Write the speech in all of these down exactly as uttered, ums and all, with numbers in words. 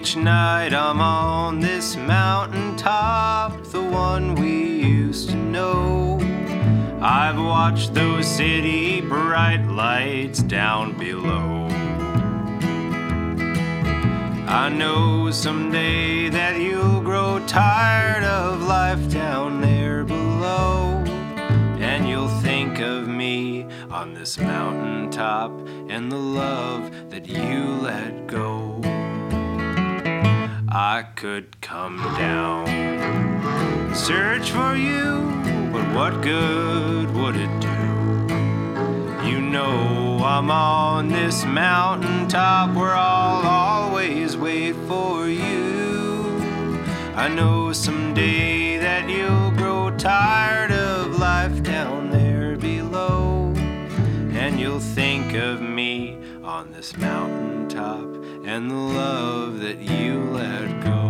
each night I'm on this mountaintop, the one we used to know. I've watched those city bright lights down below. I know someday that you'll grow tired of life down there below, and you'll think of me on this mountaintop and the love that you let go. I could come down, search for you, but what good would it do? You know I'm on this mountaintop where I'll always wait for you. I know someday that you'll grow tired of life down there below, and you'll think of me on this mountaintop and the love that you let go.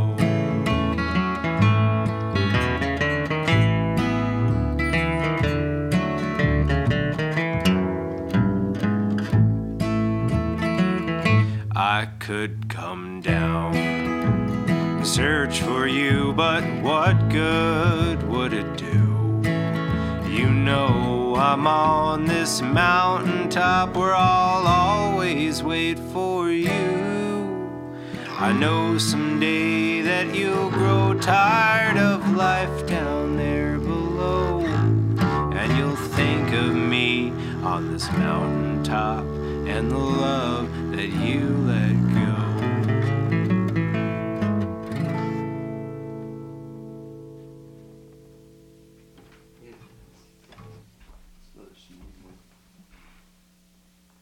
I could come down, search for you, but what good would it do? You know I'm on this mountaintop where I'll always wait for you. I know someday that you'll grow tired of life down there below, and you'll think of me on this mountaintop and the love that you let go.